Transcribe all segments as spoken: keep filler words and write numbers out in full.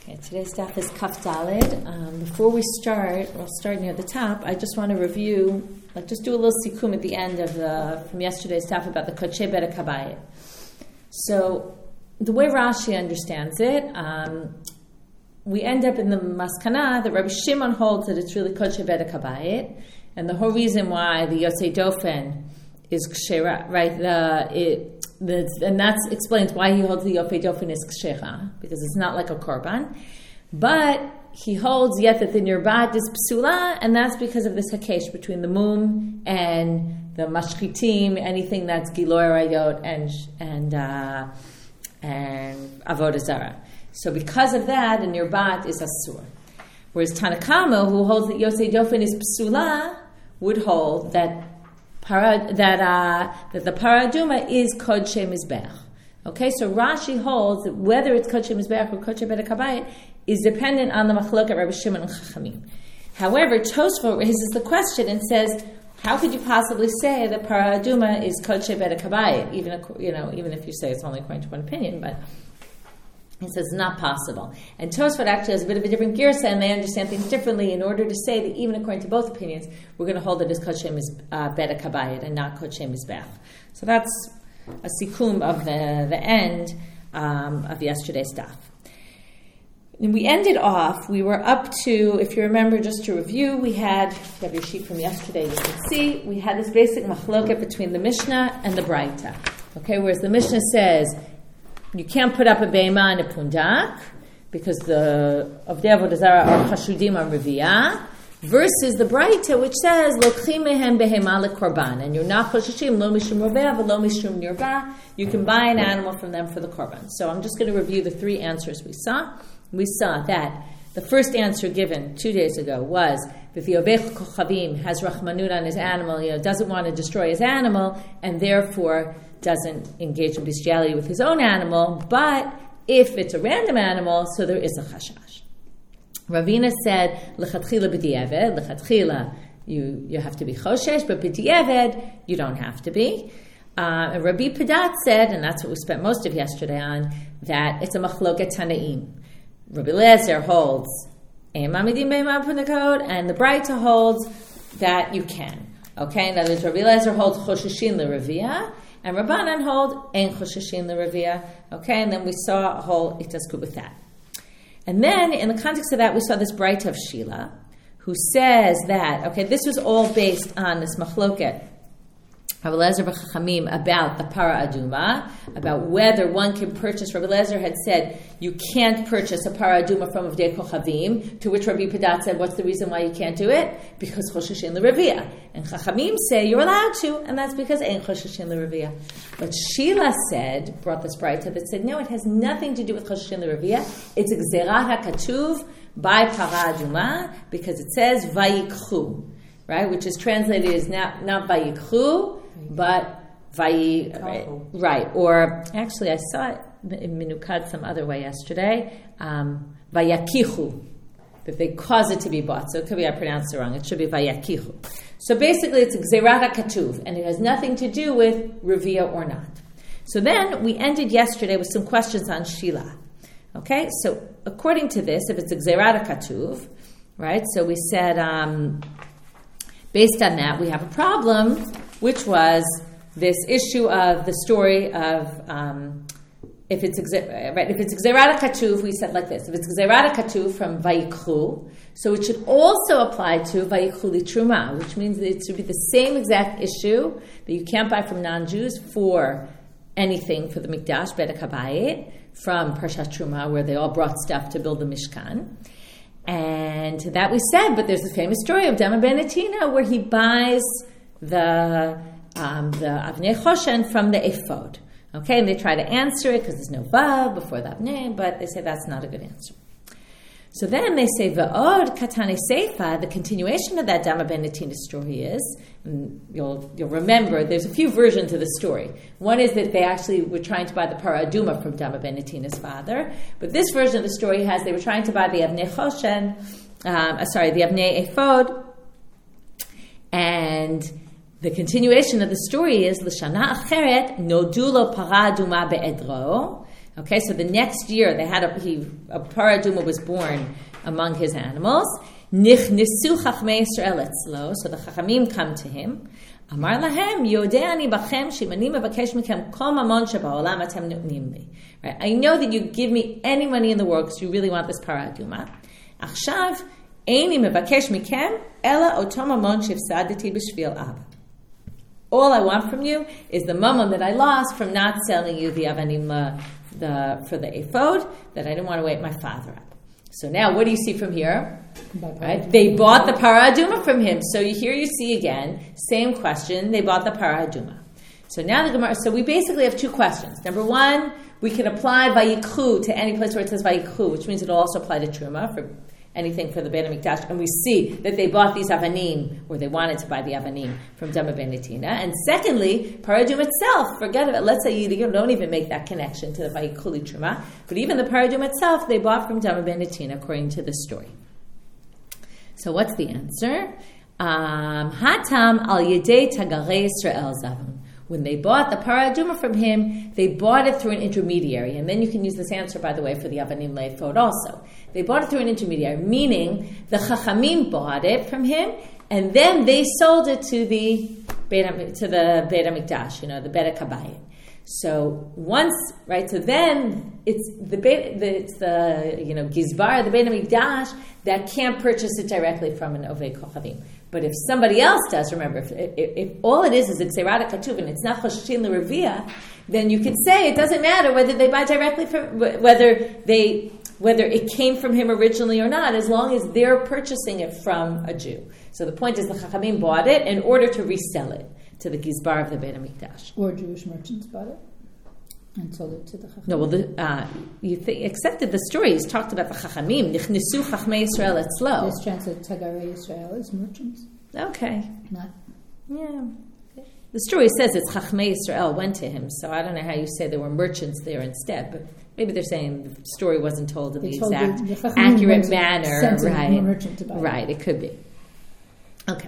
Okay, today's daf is Kaf Daled. Um, before we start, we'll start near the top. I just want to review, like just do a little sikum at the end of the from yesterday's daf about the Kodshei Bet HaKabayit. So, the way Rashi understands it, um, we end up in the maskana that Rabbi Shimon holds that it's really Kodshei Bet HaKabayit, and the whole reason why the Yotzei Dofen is kshera, right? The it. The, and that explains why he holds the Yofei Dofen is kshera, because it's not like a korban. But he holds yet that the nirbat is psula, and that's because of this hakesh between the mum and the mashchitim, anything that's giloy rayot and and uh, and avodah zara. So because of that, the nirbat is asur. Whereas Tanakama, who holds that Yosei Dofen is psula, would hold that. Para, that uh, that the paraduma is Kodshei Mizbech. Okay, so Rashi holds that whether it's Kodshei Mizbech or Kodshei Bet HaKabayit is dependent on the machloket Rabbi Shimon and Chachamim. However, Tosfot raises the question and says, how could you possibly say that paraduma is Kodshei Bet HaKabayit? Even you know, even if you say it's only according to one opinion, but he says it's not possible. And Tosfot actually has a bit of a different girsa, and they understand things differently. In order to say that even according to both opinions, we're going to hold it as Kodshei uh, Bet HaKabayit and not Kodshei Mizbech. So that's a sikum of the, the end um, of yesterday's daf. And we ended off, we were up to, if you remember, just to review, we had, if you have your sheet from yesterday, you can see, we had this basic machloket between the Mishnah and the Braita. Okay, whereas the Mishnah says, you can't put up a beima and a pundak because the of the avodah zara are chashudim on reviyah, versus the Braita which says lokhim mehem behema lekorban, and you're not chashishim lo mishum roveh v'lo mishum nirva. You can buy an animal from them for the korban. So I'm just going to review the three answers we saw. We saw that the first answer given two days ago was that the Ovech Kochavim has rachmanut on his animal, you know, doesn't want to destroy his animal, and therefore doesn't engage in bestiality with his own animal, but if it's a random animal, so there is a chashash. Ravina said, L'chatchila b'di'eved, L'chatchila, you, you have to be choshesh, but b'di'eved, you don't have to be. Uh, and Rabbi Padat said, and that's what we spent most of yesterday on, that it's a machloket tanaim. Rabbi Lezer holds, and the Braita holds that you can. Okay, in other words, Rabbi Lezer holds chosheshin l'reviyah, and Rabbanan hold ein chosheshin l'reviyah. Okay, and then we saw a whole itasku with that. And then, in the context of that, we saw this Braita of Shila, who says that, okay, this was all based on this machloket Rabbi Lezer b'Chachamim about the para aduma, about whether one can purchase. Rabbi Lezer had said you can't purchase a para aduma from Avdei Kochavim, to which Rabbi Padat said, what's the reason why you can't do it? Because choshishin l'reviyah. And Chachamim say you're allowed to, and that's because ain't choshishin l'reviyah. But Shila said, brought this Braita that said, no, it has nothing to do with choshishin l'reviyah. It's a gzerat hakatuv by para aduma, because it says vayikchu, right, which is translated as not, not vayikchu, but vayi, right, right, or actually I saw it in Minukad some other way yesterday, um, vayakichu, that they cause it to be bought. So it could be I pronounced it wrong. It should be vayakichu. So basically it's gzerat hakatuv, and it has nothing to do with reviyah or not. So then we ended yesterday with some questions on Shila. Okay, so according to this, if it's a gzerat hakatuv, right, so we said, um, based on that, we have a problem, which was this issue of the story of um, if it's right, if it's gzerat hakatuv, we said like this: if it's gzerat hakatuv from vayikchu, so it should also apply to vayikchu litruma, which means that it should be the same exact issue that you can't buy from non-Jews for anything for the mikdash Bet HaKabayit from Parshat Truma, where they all brought stuff to build the Mishkan. And that we said, but there's the famous story of Dama ben Atina where he buys the um, the Avnei Choshen from the ephod. Okay, and they try to answer it because there's no vav before the Avnei, but they say that's not a good answer. So then they say, V'od katane seifa, the continuation of that Dama ben Atina story is, and you'll you'll remember, there's a few versions of the story. One is that they actually were trying to buy the para aduma from Dama ben Atina's father, but this version of the story has they were trying to buy the Avnei Choshen, um, uh, sorry, the Avnei ephod, and the continuation of the story is L'shana acheret nodu lo para aduma be'edro. Okay, so the next year they had a, he, a parah aduma was born among his animals. Nichnisu chachmei Yisrael etzlo, so the chachamim come to him. Amar lahem, yodeh ani bachem, shimani mevakesh mikem kol mamon shebaolam atem notnim li. Right, I know that you give me any money in the world because you really want this parah aduma. Achshav, eini mevakesh mikem, ela oto mamon shefsadeti b'shvil ab. All I want from you is the mammon that I lost from not selling you the avanim, uh, the for the ephod, that I didn't want to wake my father up. So now, what do you see from here? Right? They bought the parah aduma from him. So here you see again, same question. They bought the parah aduma. So now the Gemara. So we basically have two questions. Number one, we can apply vayikhu to any place where it says vayikhu, which means it'll also apply to truma for anything for the Beit HaMikdash, and we see that they bought these avanim, or they wanted to buy the avanim from Dama ben Netina. And secondly, parah aduma itself, forget it. Let's say you don't even make that connection to the vayikhu truma, but even the parah aduma itself, they bought from Dama ben Netina, according to this story. So what's the answer? Um, Hatam al yedei tagarei Yisrael zavim. When they bought the parah aduma from him, they bought it through an intermediary. And then you can use this answer, by the way, for the avanim leifod also. They bought it through an intermediary, meaning the chachamim bought it from him, and then they sold it to the Beit, to the Beit HaMikdash, you know, the Beit HaKabayit. So once, right, so then it's the Beit, the, it's the, you know, Gizbar, the Beit HaMikdash, that can't purchase it directly from an Ovei Kochavim. But if somebody else does, remember, if, if, if all it is is it's Zerata Katuv and it's not Choshishin L'Revia, then you could say it doesn't matter whether they buy directly from, whether they, whether it came from him originally or not, as long as they're purchasing it from a Jew. So the point is the Chachamim bought it in order to resell it to the Gizbar of the Beit HaMikdash. Or Jewish merchants bought it and sold it to the Chachamim. No, well, the, uh, you th- accepted the story. He's talked about the Chachamim. Nichnisu Chachmei Yisrael etzlo. This translated Tagarei Yisrael as merchants. Okay. Not. Yeah. The story says it's Chachmei Yisrael went to him, so I don't know how you say there were merchants there instead, but maybe they're saying the story wasn't told in they the told exact the, the accurate manner. Right. Merchant about right, it. it could be. Okay.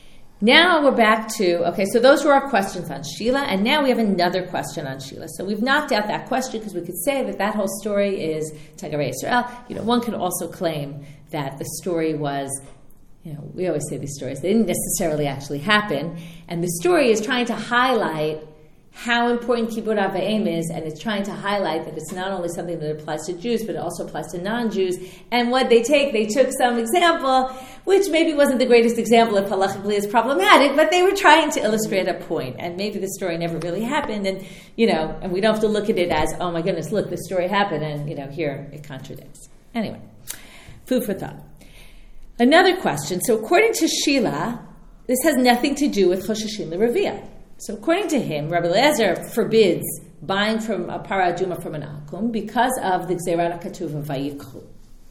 Now we're back to, okay, so those were our questions on Sheila, and now we have another question on Sheila. So we've knocked out that question because we could say that that whole story is Tagarei Yisrael. You know, one could also claim that the story was, you know, we always say these stories, they didn't necessarily actually happen, and the story is trying to highlight how important Kibbur Av V'Em is, and it's trying to highlight that it's not only something that applies to Jews, but it also applies to non-Jews. And what they take, they took some example, which maybe wasn't the greatest example if halachically is problematic, but they were trying to illustrate a point. And maybe the story never really happened, and, you know, and we don't have to look at it as, oh my goodness, look, the story happened, and, you know, here it contradicts. Anyway, food for thought. Another question. So according to Sheila, this has nothing to do with Choshishin L'Revia. So according to him, Rabbi Eliezer forbids buying from a parah aduma from an akum because of the Gzerat HaKatuv of Vayikhu.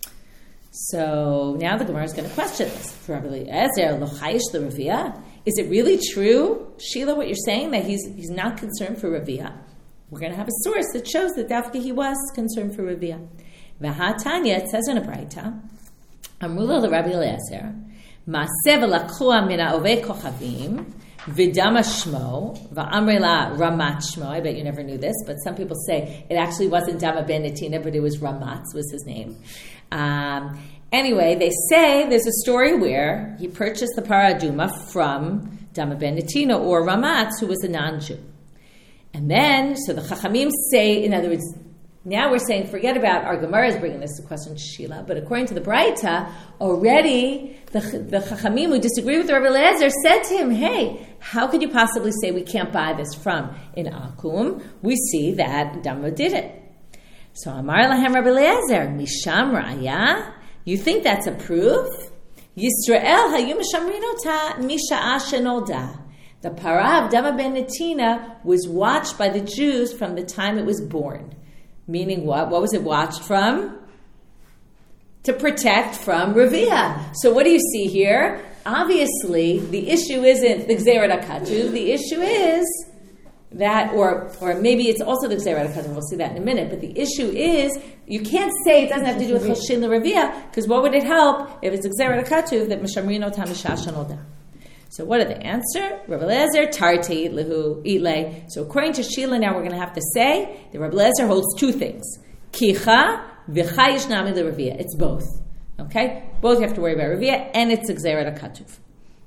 So now the Gemara is going to question this. For Rabbi Eliezer, lo chayish l'Revia, is it really true, Sheila, what you're saying, that he's he's not concerned for Revia? We're going to have a source that shows that Dafka he was concerned for Revia. V'hatanya, it says in a Braita, Amrula l'Rabbi Eliezer, Ma'aseh v'lakchua min ha'ovei kochavim, Vidama Shmo, Va'amrela Ramat Shmo. I bet you never knew this, but some people say it actually wasn't Dama ben Netina, but it was Ramatz was his name. Um, anyway, they say there's a story where he purchased the parah aduma from Dama ben Netina or Ramatz, who was a non-Jew. And then, so the Chachamim say, in other words, now we're saying, forget about our Gemara is bringing this to question to Sheila, but according to the Braita, already the, the Chachamim who disagree with Rabbi Eliezer said to him, hey, how could you possibly say we can't buy this from in Akum? We see that Dama did it. So Amar Lahem Rabbi Eliezer, Misham Raya, you think that's a proof? Yisrael hayu mishamrinota misha'ah shenolda. The parah of Dama ben Netina was watched by the Jews from the time it was born. Meaning what? What was it watched from? To protect from Revia. So what do you see here? Obviously, the issue isn't the Gzerat HaKatuv. The issue is that, or or maybe it's also the Gzerat HaKatuv. We'll see that in a minute. But the issue is, you can't say it doesn't have to do with Choshin L'Revia, because what would it help if it's the Gzerat HaKatuv that Mishamrino Tam Misha'ah Shenolda? So what did they answer? Rabbi Eliezer, Tarti, Lehu, Itle. So according to Sheila, now we're going to have to say that Rabbi Eliezer holds two things. Kicha, v'chayish nami l'Ravia. It's both. Okay? Both you have to worry about Ravia, and it's a Gzerat HaKatuv.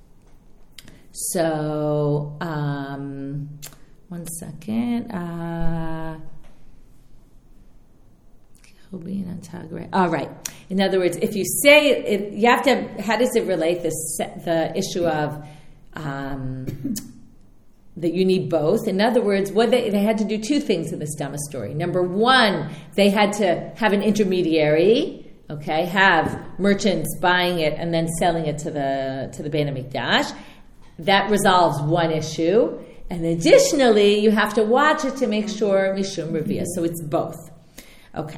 So, um, one second. Uh, all right. In other words, if you say it, you have to. How does it relate this the issue of um, that you need both? In other words, what they, they had to do two things in this Dama story. Number one, they had to have an intermediary. Okay, have merchants buying it and then selling it to the to the Bein HaMikdash. That resolves one issue, and additionally, you have to watch it to make sure Mishum Ravia. So it's both. Okay.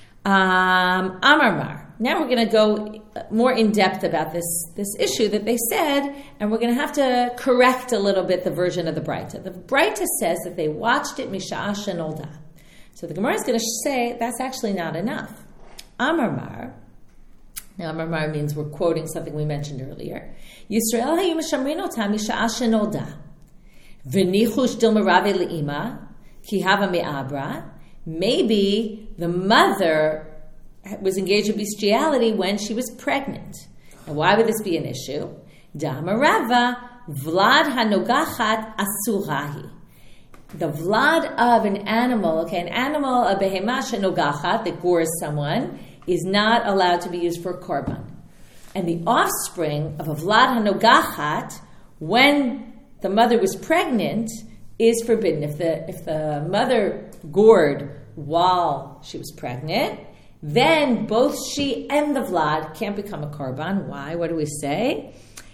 Um, Amar Mar. Now we're going to go more in depth about this, this issue that they said, and we're going to have to correct a little bit the version of the Breita. The Breita says that they watched it Misha'ah Shenolda. So the Gemara is going to say that's actually not enough. Amar Mar. Now Amar Mar means we're quoting something we mentioned earlier. Yisrael hayu mishamrin otam Misha'ah Shenolda. V'nichush dilma rave le'ima ki hava me'abra. Maybe the mother was engaged in bestiality when she was pregnant. And why would this be an issue? Dama Rava, Vlad hanogachat asurahi. The vlad of an animal, okay, an animal, a behemah shenogachat, that gores someone, is not allowed to be used for korban. And the offspring of a vlad hanogachat, when the mother was pregnant, is forbidden. If the if the mother gored while she was pregnant, then both she and the vlad can't become a korban. Why? What do we say?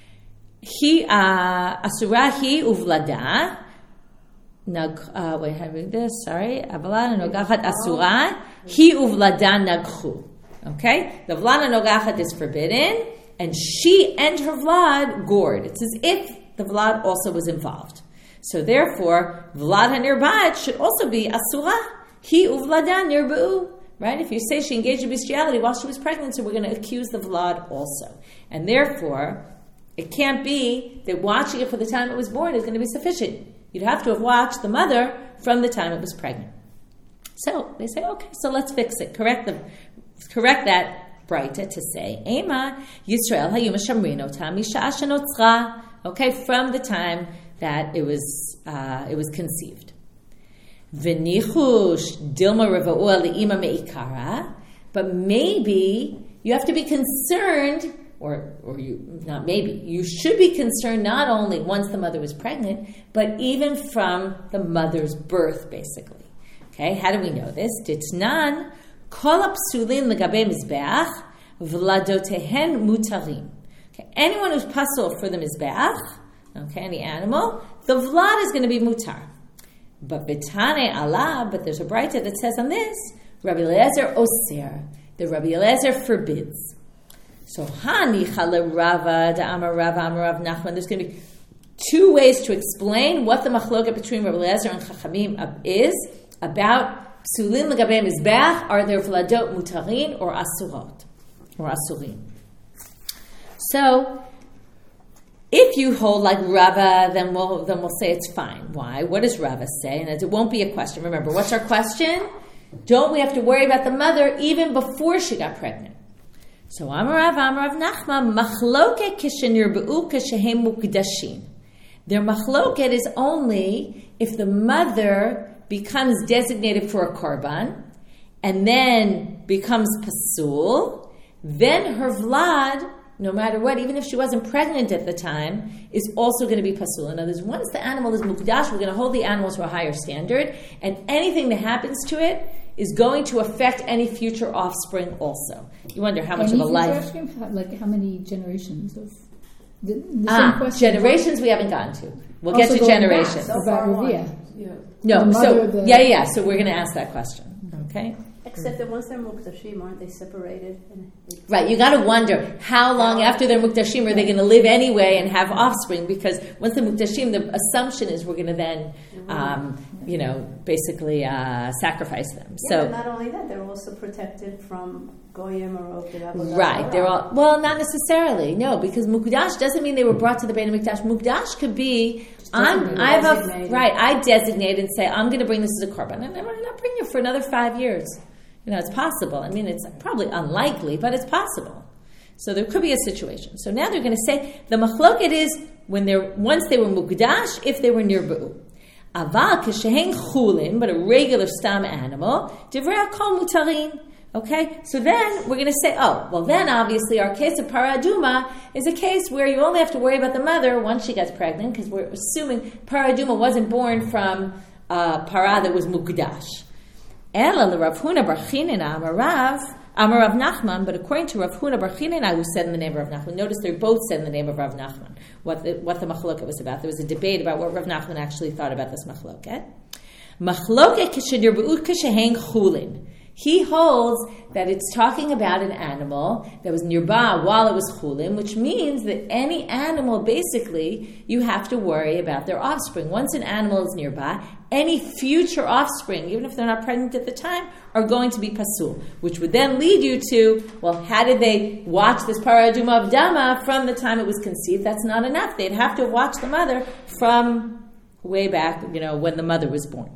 He asurahi uvlada. Nag. Uh, wait, how do we read this? Sorry, avalad nogachat asura. He uvlada nagchu. Okay, the vlad nogachat is forbidden, and she and her vlad gored. It's as if the vlad also was involved. So therefore, vlad hanirbat should also be asura. He uvlada nirbu. Right? If you say she engaged in bestiality while she was pregnant, so we're going to accuse the vlad also. And therefore, it can't be that watching it for the time it was born is going to be sufficient. You'd have to have watched the mother from the time it was pregnant. So they say, okay, so let's fix it. Correct the, correct that Breita to say, Ema Yisrael hayum shamrino tam misha'a shenotzra. Okay, from the time that it was uh, it was conceived. V'nichush dilma reva'ua le'ima me'ikara. But maybe you have to be concerned, or or you not maybe you should be concerned not only once the mother was pregnant, but even from the mother's birth, basically. Okay, how do we know this? Ditnan kol hapsulin legabe mizbeach v'ladotehen mutarim. Okay, anyone who's pasul for the mizbeach, okay, any animal, the vlad is going to be mutar. But betane Allah, but there's a Breita that says on this, Rabbi Eliezer osir, the Rabbi Eliezer forbids. So hani chala Rava da Amar Rava Amar Rav Nachman. There's going to be two ways to explain what the machloket between Rabbi Eliezer and Chachamim is about psulin legabe mizbeach. Are there vladot mutarin or asurot or asurin? So, if you hold like Rava, then we'll then we'll say it's fine. Why? What does Rava say? And it won't be a question. Remember, what's our question? Don't we have to worry about the mother even before she got pregnant? So Amar Rav Amar Rav Nachman machloket kishenirbu kishehem mukdashin. Their machloket is only if the mother becomes designated for a korban and then becomes pasul, then her vlad, no matter what, even if she wasn't pregnant at the time, is also going to be pasul. In other words, once the animal is mukdash, we're going to hold the animal to a higher standard, and anything that happens to it is going to affect any future offspring also. You wonder how much any of a life... Offspring? Like how many generations of... The, the ah, same question. generations we haven't gotten to. We'll Also get to generations. Back, about Ravia. Yeah. No, The so, mother, the- yeah, yeah, so we're going to ask that question. Okay? Except that once they're muktashim, aren't they separated? And they- Right, you got to wonder how long after they're muktashim are they going to live anyway and have offspring? Because once they're muktashim, the assumption is we're going to then, um, you know, basically uh, sacrifice them. Yeah, So, but not only that, they're also protected from goyim or of the Right, they're all, well, not necessarily, no, because mukdash doesn't mean they were brought to the Beit HaMikdash. Mukdash could be, I'm, I have a, right, I designate and say, I'm going to bring this as a korban, and I'm not bringing it for another five years. You know, it's possible. I mean, it's probably unlikely, but it's possible. So there could be a situation. So now they're going to say, the machloket is, when they're, once they were mukdash, if they were nirbu. Aval k'shehen chulin, but a regular stam animal, divrei hakol mutarin. Okay, so then we're going to say, oh, well then obviously our case of para aduma is a case where you only have to worry about the mother once she gets pregnant, because we're assuming para aduma wasn't born from uh, para that was mukdash. Ela l'Rav Huna bar Chinina amarav amarav Nachman, but according to Rav Huna bar Chinina, who said in the name of Rav Nachman, notice they both said in the name of Rav Nachman what the, what the machloket was about. There was a debate about what Rav Nachman actually thought about this machloket. Machloket k'shenirbu'ut k'shehen chulin. He holds that it's talking about an animal that was nearby while it was chulin, which means that any animal, basically, you have to worry about their offspring. Once an animal is nearby, any future offspring, even if they're not pregnant at the time, are going to be pasul, which would then lead you to, well, how did they watch this para aduma of dama from the time it was conceived? That's not enough. They'd have to watch the mother from way back, you know, when the mother was born.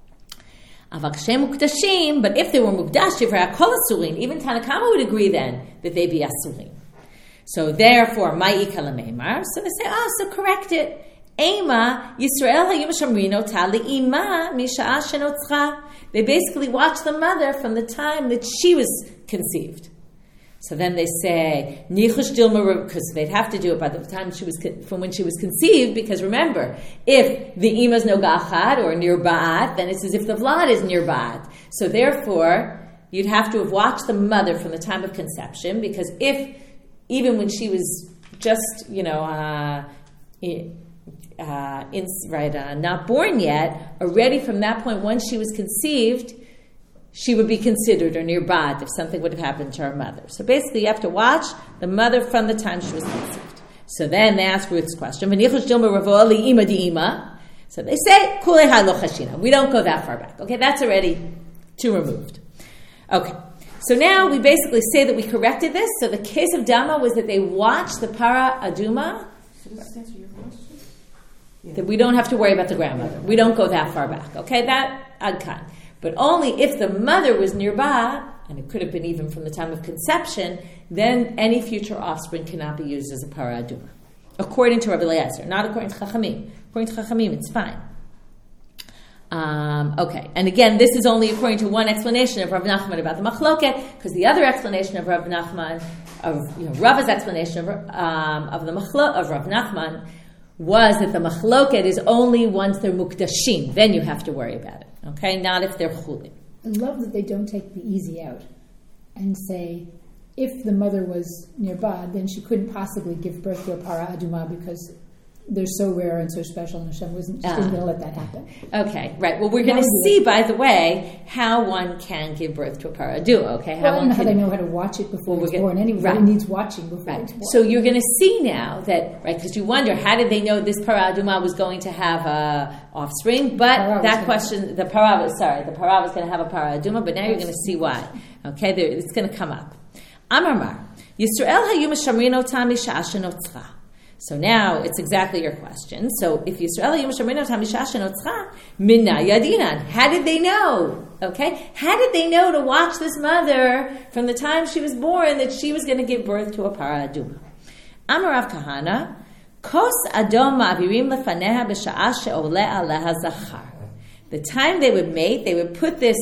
But if they were mukdash, even Tanakama would agree then that they be asurin. So therefore, ma'i kalameimar. So they say, oh, so correct it. Ema Yisrael hayom shamrino tali ima misha'a shenotzcha. They basically watch the mother from the time that she was conceived. So then they say nichush dilma, because they'd have to do it by the time she was from when she was conceived. Because remember, if the ima's no gachad or near ba'at, then it's as if the vlad is near ba'at. So therefore, you'd have to have watched the mother from the time of conception. Because if even when she was just, you know, uh, uh, in, right, uh, not born yet, already from that point, once she was conceived, she would be considered or near bad if something would have happened to her mother. So basically, you have to watch the mother from the time she was conceived. So then they ask Ruth's question. So they say, we don't go that far back. Okay, that's already two removed. Okay, so now we basically say that we corrected this. So the case of Dama was that they watched the para aduma. So does this answer your question? Yeah. That we don't have to worry about the grandmother. We don't go that far back. Okay, that adkan. But only if the mother was nearby, and it could have been even from the time of conception, then any future offspring cannot be used as a para aduma. According to Rabbi Eliezer, not according to Chachamim. According to Chachamim, it's fine. Um, okay, and again, this is only according to one explanation of Rav Nachman about the machloket, because the other explanation of Rav Nachman, of you know, Rava's explanation of, um, of the machlo of Rav Nachman, was that the machloket is only once they're mukdashim, then you have to worry about it. Okay, not if they're chulin. I love that they don't take the easy out and say, if the mother was nearby, then she couldn't possibly give birth to a para aduma because they're so rare and so special, and Hashem wasn't just uh, going to let that happen. Okay, right. Well, we're going to see, by the way, how one can give birth to a para aduma. Okay, how well, I one don't know can, how they know how to watch it before well, it's gonna, born. Anybody right. needs watching before right. it's born. So you're going to see now that, right, because you wonder, how did they know this para aduma was going to have a offspring? But para that question, the para was, sorry, the para was going to have a para aduma, but now you're going to see why. Okay, there, it's going to come up. Amar Mar, Yisrael hayu meshamrino tam misha'a shenotzcha. So now it's exactly your question. So if Yisrael hayu meshamrino tam misha'a shenotzcha, minna yadinan. How did they know? Okay, how did they know to watch this mother from the time she was born that she was going to give birth to a para aduma? Amar Rav Kahana, kos adom ma'avirim lefaneha b'sha'a she'oleh aleha zachar. The time they would mate, they would put this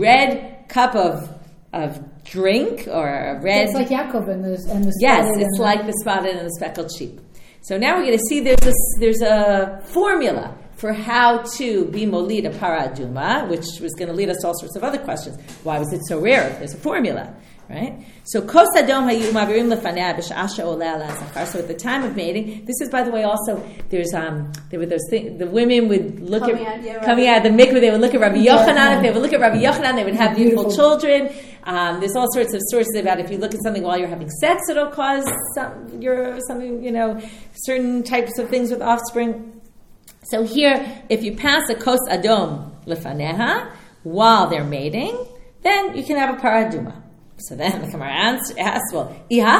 red cup of of drink or a red. It's like Yaakov and the and the yes, it's like the spotted and the speckled sheep. So now we're going to see there's a there's a formula for how to be molid a para aduma, which was going to lead us to all sorts of other questions. Why was it so rare? There's a formula, right? So kos adom hayu mavirim lefaneh b'sha'ah she'oleh ala zachar. So at the time of mating, this is, by the way, also there's um there were those things, the women would look coming at out, yeah, right. coming out of the mikveh. They would look at Rabbi Yochanan. If they would look at Rabbi Yochanan, they would have beautiful, beautiful. children. Um, there's all sorts of sources about if you look at something while you're having sex, it'll cause some, your something you know certain types of things with offspring. So here, if you pass a kos adom lefaneha while they're mating, then you can have a para aduma. So then the Gemara asks, well,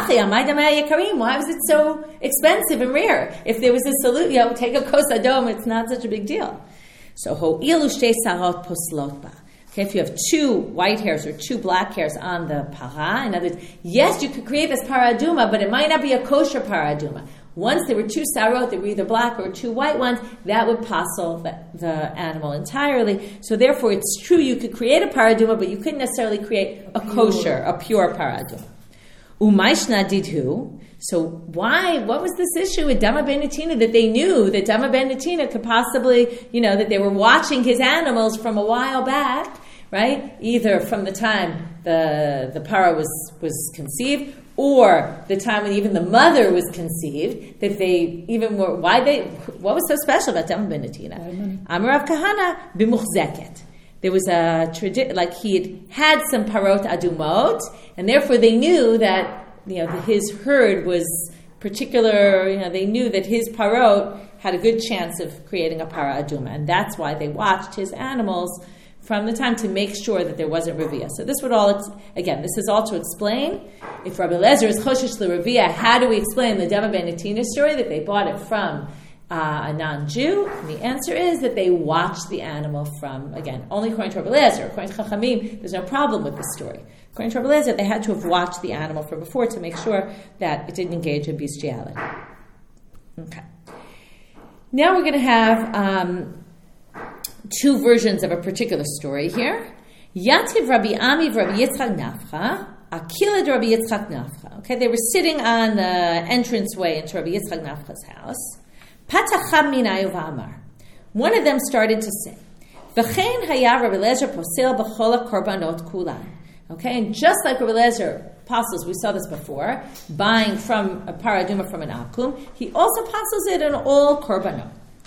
why was it so expensive and rare? If there was a salute, you know, take a kos adom, it's not such a big deal. So, ho'ilu shtei sarot poslot ba. Okay, if you have two white hairs or two black hairs on the para, in other words, yes, you could create this para aduma, but it might not be a kosher para aduma. Once there were two sarot, they were either black or two white ones, that would passel the, the animal entirely. So therefore, it's true you could create a paraduma, but you couldn't necessarily create a kosher, a pure paraduma. Umaishna didhu. So why, what was this issue with Dama ben Netina that they knew that Dama ben Netina could possibly, you know, that they were watching his animals from a while back, right? Either from the time the, the para was, was conceived, or the time when even the mother was conceived, that they even were, why they, what was so special about Dama ben Netina? Amarav Kahana b'muchzeket. There was a tradition, like he had had some parot adumot, and therefore they knew that, you know, his herd was particular, you know, they knew that his parot had a good chance of creating a para aduma, and that's why they watched his animals from the time to make sure that there wasn't Revia. So this would all, again, this is all to explain, if Rabbi Eliezer is Choshesh LeRevia, how do we explain the Dama ben Netina story, that they bought it from uh, a non-Jew? And the answer is that they watched the animal from, again, only according to Rabbi Eliezer. According to Chachamim, there's no problem with this story. According to Rabbi Eliezer, they had to have watched the animal from before to make sure that it didn't engage in bestiality. Okay. Now we're going to have Um, two versions of a particular story here. Yativ Rabbi Ami Rabbi Yitzchak Nafcha, Akilad Rabbi Yitzchak Nafcha. Okay, they were sitting on the entranceway into Rabbi Yitzchak Nafcha's house. Patacham minayu v'amar. One of them started to say, V'chein haya Rabbi Eliezer posel b'chol korbanot kulan. Okay, and just like Rabbi Eliezer apostles, we saw this before, buying from a paraduma from an akum, he also apostles it in all korbanot.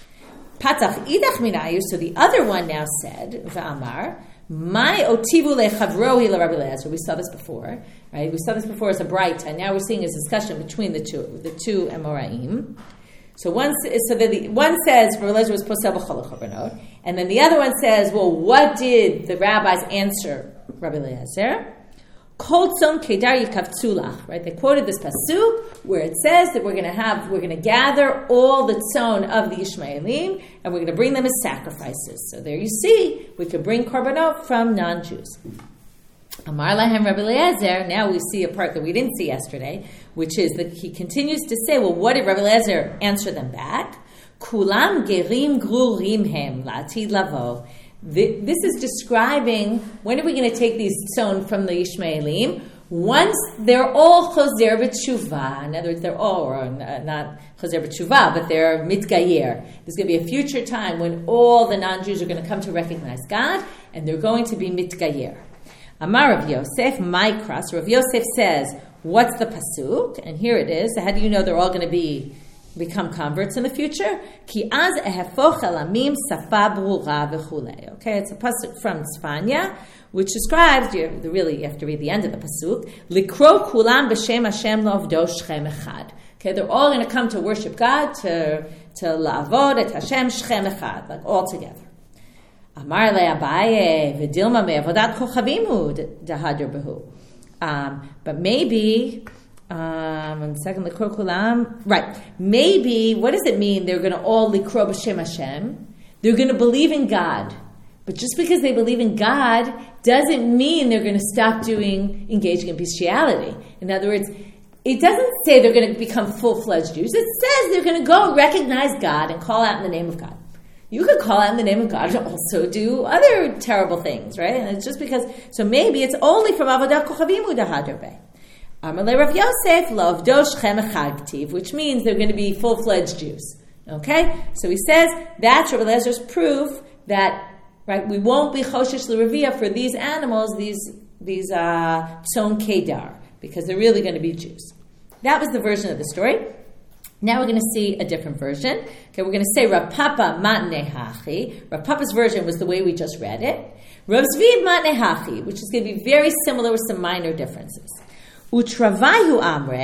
Patach idach minayu. So the other one now said, V'amar, my otivu lechavrohi LeRabbi Eliezer. We saw this before, right? We saw this before as a bright, and now we're seeing a discussion between the two, the two Amoraim. So one, so the one says Rabbi Eliezer was posel b'chol korbanot, and then the other one says, well, what did the rabbis answer Rabbi Eliezer? Kol tzon kedar yikavtzulach, right? They quoted this pasuk where it says that we're going to have, we're going to gather all the tzon of the Ishmaelim and we're going to bring them as sacrifices. So there you see, we could bring korbanot from non-Jews. Amar lahem Rabbi Eliezer. Now we see a part that we didn't see yesterday, which is that he continues to say, well, what did Rabbi Eliezer answer them back? Kulam gerim grurim hem la'atid lavo. This is describing, when are we going to take these tzon from the Ishmaelim? Once they're all choser b'tshuva. In other words, they're all, or not choser b'tshuva, but they're mitgayer. There's going to be a future time when all the non-Jews are going to come to recognize God, and they're going to be mitgayer. Amar Rav Yosef, Maikras. Rav Yosef says, what's the pasuk? And here it is. How do you know they're all going to be become converts in the future? Ki az ehefoch elamim safa brura v'chulei. Okay, it's a pasuk from Tzfanya, which describes, you really you have to read the end of the pasuk, likro kulam b'shem Hashem lovdo shchem echad. Okay, they're all going to come to worship God, to to la'avod et Hashem shchem echad, like all together. Amar le Abaye v'dilma me'avodat kochavim hu dahadr behu. Um, but maybe. Um, one second, likro kulam. Right. Maybe, what does it mean they're going to all likro b'shem Hashem? They're going to believe in God. But just because they believe in God doesn't mean they're going to stop doing, engaging in bestiality. In other words, it doesn't say they're going to become full-fledged Jews. It says they're going to go recognize God and call out in the name of God. You could call out in the name of God and also do other terrible things, right? And it's just because, so maybe it's only from Avodah Kochavim Udahadr Bey. Amalei Rav Yosef lovdo shchem echad ktiv, which means they're going to be full-fledged Jews. Okay? So he says that's Rabbi Eliezer's proof that, right, we won't be choshesh l'revia for these animals, these these uh, tzon kedar, because they're really going to be Jews. That was the version of the story. Now we're going to see a different version. Okay, we're going to say Rav Papa matnei hachi. Rav Papa's version was the way we just read it. Rav Zvi matnei hachi, which is going to be very similar with some minor differences. Utravayu amre,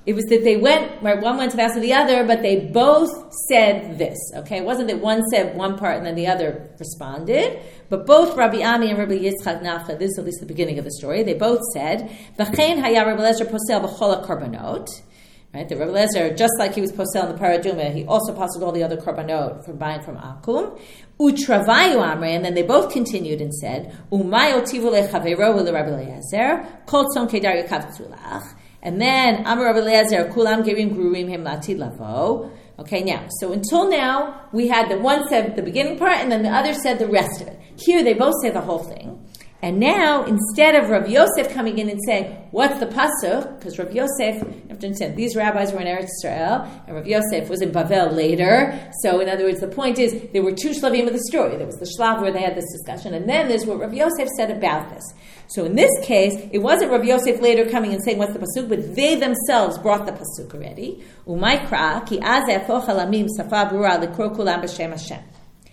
it was that they went, right, one went to the house of the other, but they both said this, okay? It wasn't that one said one part and then the other responded, but both Rabbi Ami and Rabbi Yitzchak Nafcha, this is at least the beginning of the story, they both said, V'chein haya Rabbi Eliezer posel b'chol korbanot, right? The Rabbi Eliezer, just like he was posel in the paraduma, he also posted all the other korbanot from buying from Akum. Utravayu amre, and then they both continued and said, Umayo tivu lechavero u'lerabbi Eliezer, kol tzom kedar yakav tzulach. And then Amar Rabbi Eliezer, kulam gerim grurim hem latid lavo. Okay, now, so until now, we had the one said the beginning part, and then the other said the rest of it. Here, they both say the whole thing. And now, instead of Rav Yosef coming in and saying, what's the pasuk? Because Rav Yosef, you have to understand, these rabbis were in Eretz Israel, and Rav Yosef was in Bavel later. So, in other words, the point is, there were two shlavim of the story. There was the shlav where they had this discussion, and then there's what Rav Yosef said about this. So, in this case, it wasn't Rav Yosef later coming and saying, what's the pasuk? But they themselves brought the pasuk already. Umaykra, ki az efoch halamim safa brura likro kulam b'shem Hashem.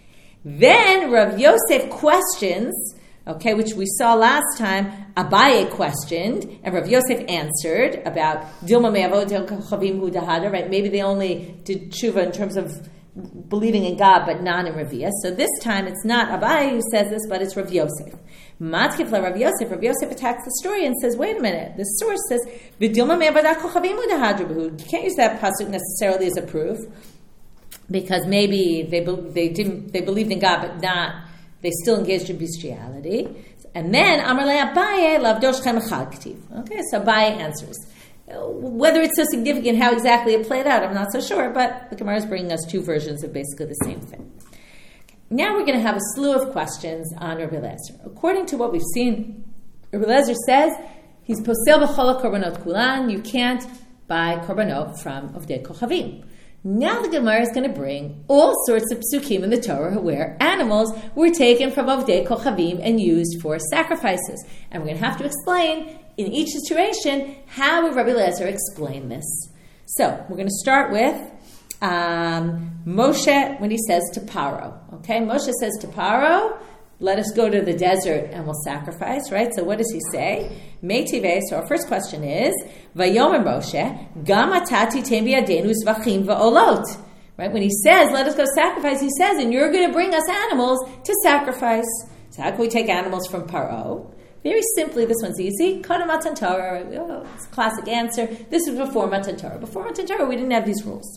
Then Rav Yosef questions, okay, which we saw last time, Abaye questioned, and Rav Yosef answered about Dilma Me'avod Chavim Hu Dahada, right? Maybe they only did tshuva in terms of believing in God, but not in Raviyah. So this time it's not Abaye who says this, but it's Rav Yosef. Matkif la Rav Yosef. Rav Yosef attacks the story and says, wait a minute, this source says, Dilma Me'avod Chavim Hu Dahada. You can't use that pasuk necessarily as a proof, because maybe they they didn't they believed in God, but not. They still engaged in bestiality. And then, Amar le Abaye, lavdosh chem echad k'tiv. Okay, so Abaye answers. Whether it's so significant how exactly it played out, I'm not so sure, but the Gemara is bringing us two versions of basically the same thing. Now we're going to have a slew of questions on Rabbi Eliezer. According to what we've seen, Rabbi Eliezer says, he's posel b'chol korbanot kulan, you can't buy korbanot from Ovdei Kochavim. Now the Gemara is going to bring all sorts of psukim in the Torah where animals were taken from Ovdei Kochavim and used for sacrifices. And we're going to have to explain in each situation how would Rabbi Eliezer explain this. So we're going to start with um, Moshe when he says to Paro. Okay, Moshe says to Paro, let us go to the desert and we'll sacrifice, right? So what does he say? Meitive, so our first question is, Vayomer Moshe, Gam atati tem biyadenu zvachim va'olot. Right? When he says, let us go sacrifice, he says, and you're going to bring us animals to sacrifice. So how can we take animals from Paro? Very simply, this one's easy. Kodem Matan Torah. Oh, it's a classic answer. This is before Matan Torah. Before Matan Torah, we didn't have these rules.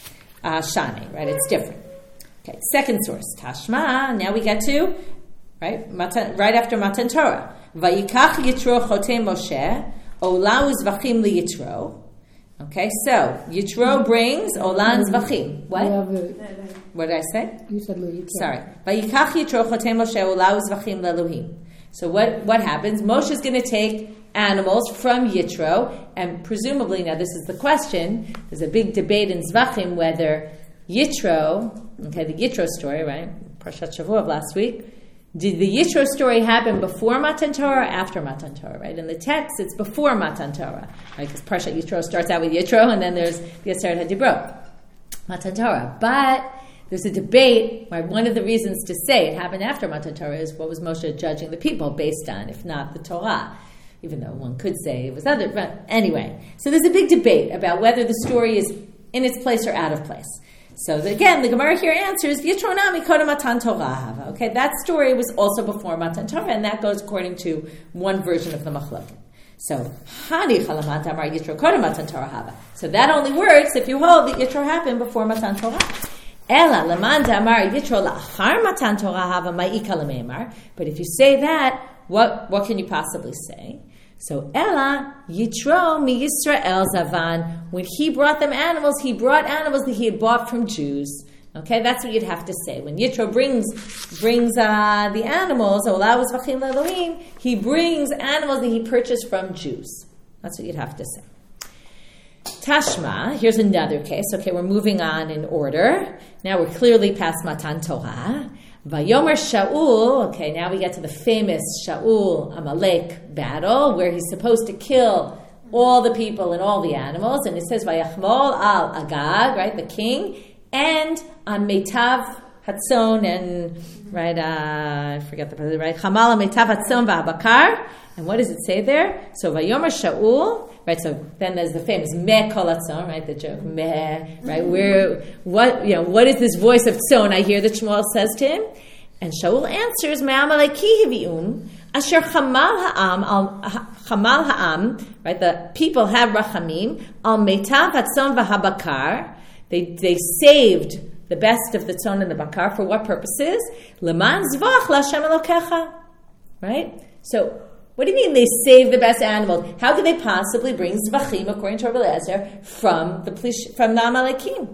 Uh, Shani, right? It's different. Okay, second source, Tashma. Now we get to Right, Matan, right after Matan Torah. Vayikach Yitro Chote Moshe, Ola Uzvachim li Yitro. Okay, so Yitro brings Ola Uzvachim. What? What did I say? You said li Yitro. Sorry. Vayikach Yitro Chote Moshe, Ola Uzvachim le'Elohim. So what, what happens? Moshe is going to take animals from Yitro, and presumably, now this is the question, there's a big debate in Zvachim whether Yitro, okay, the Yitro story, right? Parshat Shavua of last week, did the Yitro story happen before Matan Torah or after Matan Torah, right? In the text, it's before Matan Torah, right? Because Parshat Yitro starts out with Yitro, and then there's the Aseret HaDibrot, Matan Torah. But there's a debate, right? One of the reasons to say it happened after Matan Torah is what was Moshe judging the people based on, if not the Torah, even though one could say it was other. But anyway, so there's a big debate about whether the story is in its place or out of place. So the, again, the Gemara here answers, Yitro nami kodem Matan Torah. Okay, that story was also before Matan Torah, and that goes according to one version of the Machlok. So, Hani chalamanta amar Yitro kodem Matan Torah hava. So that only works if you hold that Yitro happened before Matan Torah. Ela lamanda amar Yitro la'achar Matan Torah hava ma'ika l'meimar. But if you say that, what what can you possibly say? So Ela Yitro mi Yisrael Zavan. When he brought them animals, he brought animals that he had bought from Jews. Okay, that's what you'd have to say. When Yitro brings brings uh, the animals, Ola Uzvachim le'Elohim, he brings animals that he purchased from Jews. That's what you'd have to say. Tashma, here's another case. Okay, we're moving on in order. Now we're clearly past Matan Torah. Vayomer Shaul, okay, now we get to the famous Shaul Amalek battle where he's supposed to kill all the people and all the animals. And it says, Vayachmol al Agag, right, the king, and on Meitav hatzon and right, uh, I forget the right, Chamal metav hatzon v'habakar. And what does it say there? So Vayomer Shaul, right? So then there's the famous Meh Kol Hatzon, right? The joke Meh, right? Where what you know? What is this voice of tzon I hear that Shmuel says to him? And Shaul answers, Me'amaleki hivium asher chamal ha'am al chamal ha'am, right? The people have rachamim al metav hatzon v'habakar. They they saved the best of the tzon and the bakar for what purposes? Leman zvach l'Hashem Elokecha, right? So. What do you mean they save the best animals? How could they possibly bring zvachim, according to Rabbi Eliezer, from the from the Amalekim?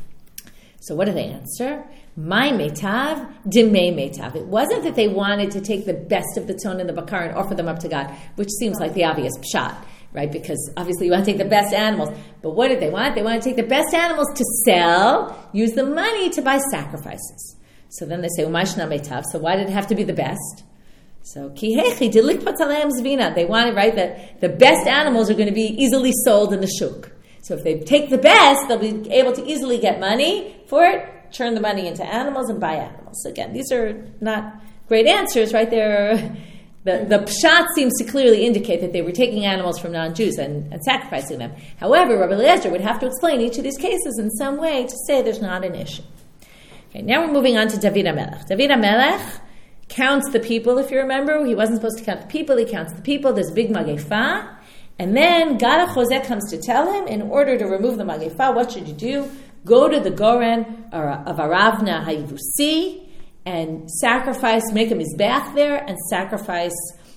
So what do they answer? My metav, dimei metav. It wasn't that they wanted to take the best of the tzon and the bakar and offer them up to God, which seems like the obvious pshat, right? Because obviously you want to take the best animals. But what did they want? They want to take the best animals to sell, use the money to buy sacrifices. So then they say, umashna metav. So why did it have to be the best? So, kihechi delikpat aleim zvina. They wanted, right, that the best animals are going to be easily sold in the shuk. So if they take the best, they'll be able to easily get money for it, turn the money into animals and buy animals. So again, these are not great answers, right? They're, the, the pshat seems to clearly indicate that they were taking animals from non-Jews and, and sacrificing them. However, Rabbi Eliezer would have to explain each of these cases in some way to say there's not an issue. Okay, now we're moving on to David HaMelech. David HaMelech counts the people, if you remember. He wasn't supposed to count the people. He counts the people. There's a big magefa. And then Gad HaChozeh comes to tell him, in order to remove the magefa, what should you do? Go to the Goren of Aravna HaYivusi and sacrifice, make a mizbeach there, and sacrifice,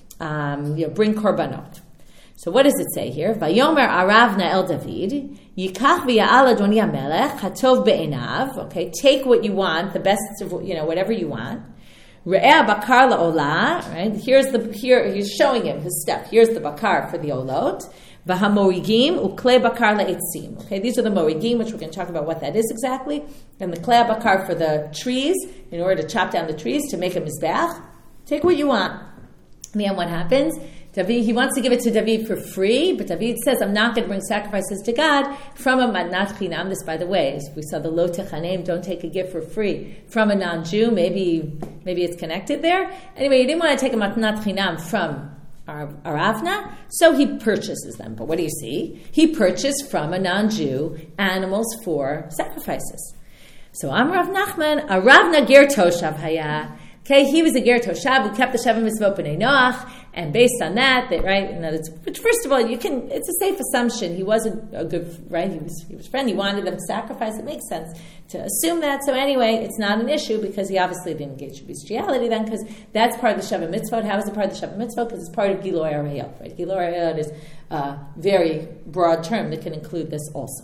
um, you know, bring korbanot. So what does it say here? Vayomer Aravna el David, Yikach v'ya'al Adoni HaMelech, hatov be'enav. Okay, take what you want, the best of, you know, whatever you want. Re'eh bakar la'olah, right? Here's the, here, he's showing him his step. Here's the bakar for the olot. V'hamorigim u'klei bakar la'etzim. Okay, these are the morigim, which we're going to talk about what that is exactly. And the klei bakar for the trees, in order to chop down the trees to make a mizbeach. Take what you want. And then what happens? David, he wants to give it to David for free, but David says, I'm not going to bring sacrifices to God from a matnat chinam. This, by the way, as we saw the lo techanem, don't take a gift for free from a non-Jew. Maybe maybe it's connected there. Anyway, he didn't want to take a matnat chinam from Aravna, so he purchases them. But what do you see? He purchased from a non-Jew animals for sacrifices. So Am Rav Nachman, Aravna ger toshav haya. Okay, he was a ger toshav who kept the Sheva Mitzvot B'nai Noach, and based on that, that right, you know, which first of all, you can, it's a safe assumption. He wasn't a good, right? He was, he was friend. He wanted them to sacrifice. It makes sense to assume that. So anyway, it's not an issue because he obviously didn't engage in bestiality then, because that's part of the Sheva Mitzvot. How is it part of the Sheva Mitzvot? Because it's part of Gilui Arayot, right? Gilui Arayot is a very broad term that can include this also.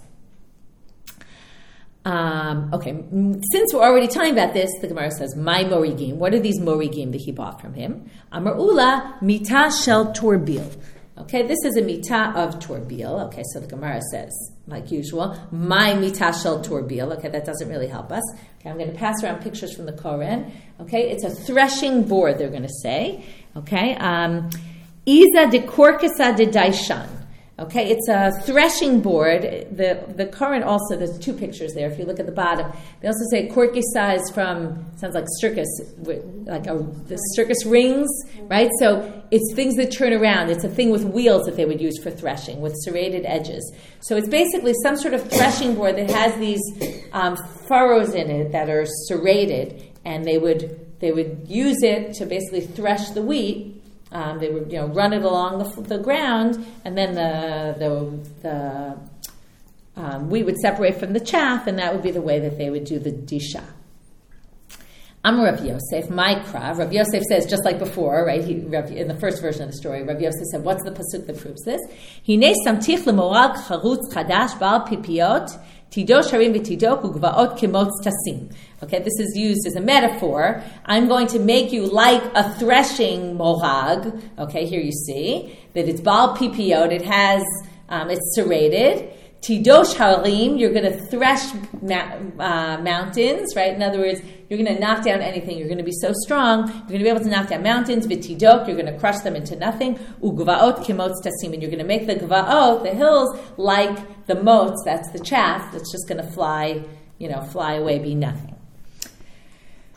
Um, okay, since we're already talking about this, the Gemara says, "My morigim." What are these morigim that he bought from him? Amar ula mita shel torbil. Okay, this is a mita of torbil. Okay, so the Gemara says, like usual, "My mita shel torbil." Okay, that doesn't really help us. Okay, I'm going to pass around pictures from the Koren. Okay, it's a threshing board. They're going to say, okay, um, "Iza de korkesa de daishan." Okay, it's a threshing board. The the current also, there's two pictures there. If you look at the bottom, they also say korkisa is from, sounds like circus, like a, the circus rings, right? So it's things that turn around. It's a thing with wheels that they would use for threshing, with serrated edges. So it's basically some sort of threshing board that has these um, furrows in it that are serrated, and they would they would use it to basically thresh the wheat. Um, they would, you know, run it along the, the ground, and then the the, the um, wheat would separate from the chaff, and that would be the way that they would do the disha. Amar Rav Yosef, Ma'ikra. Rav Yosef says, just like before, right? He, Rav, in the first version of the story, Rav Yosef said, "What's the pasuk that proves this?" Hine samtich lemorag charutz chadash bal pipiot. Tidosh harim v'tidok ugvaot kimotz tasim. Okay, this is used as a metaphor. I'm going to make you like a threshing morag. Okay, here you see that it's bal pipiot. It has, um, it's serrated. Tidosh harim, you're going to thresh ma- uh, mountains, right? In other words, you're going to knock down anything. You're going to be so strong. You're going to be able to knock down mountains. V'tidok, you're going to crush them into nothing. Ugvaot kimotz tasim, and you're going to make the gvaot, the hills, like the motes. That's the chaff that's just going to fly, you know, fly away, be nothing.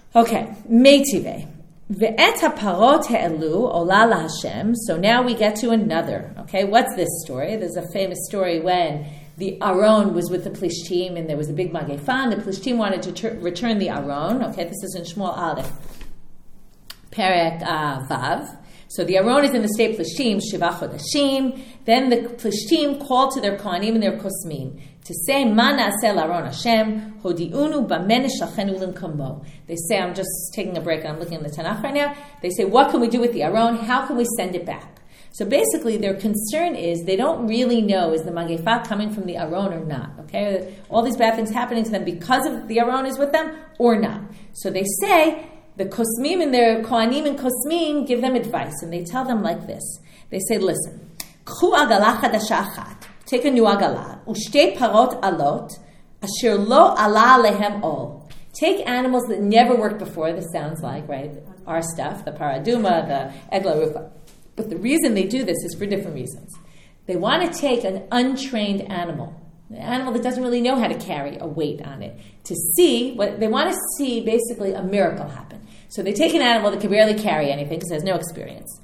Okay, Meitive. Ve'et haparot he'elu ola laHashem. So now we get to another. Okay, what's this story? There's a famous story when the Aron was with the Plishtim and there was a big Mageifa and the Plishtim wanted to ter- return the Aron. Okay, this is in Shmuel Aleph, Perek uh, Vav. So the Aron is in the state Plishtim, Shiva Chodashim. Then the Plishtim called to their Kohanim and their Kosmim to say, Ma na'aseh Aron Hashem, hodi'unu b'men nishachenu limkamo. They say, I'm just taking a break and I'm looking in the Tanakh right now. They say, what can we do with the Aron? How can we send it back? So basically their concern is they don't really know, is the Mageifa coming from the Aron or not? Okay, all these bad things happening to them because of the Aron is with them or not. So they say, the Kosmim and their Kohanim and Kosmim give them advice, and they tell them like this. They say, listen, K'chu agala chadasha achat, take a new agala, u'shtei parot alot, asher lo ala alehem ol. Take animals that never worked before, this sounds like, right, our stuff, the paraduma, the egla rufa. But the reason they do this is for different reasons. They want to take an untrained animal, an animal that doesn't really know how to carry a weight on it, to see what they want to see, basically a miracle happen. So they take an animal that can barely carry anything because it has no experience.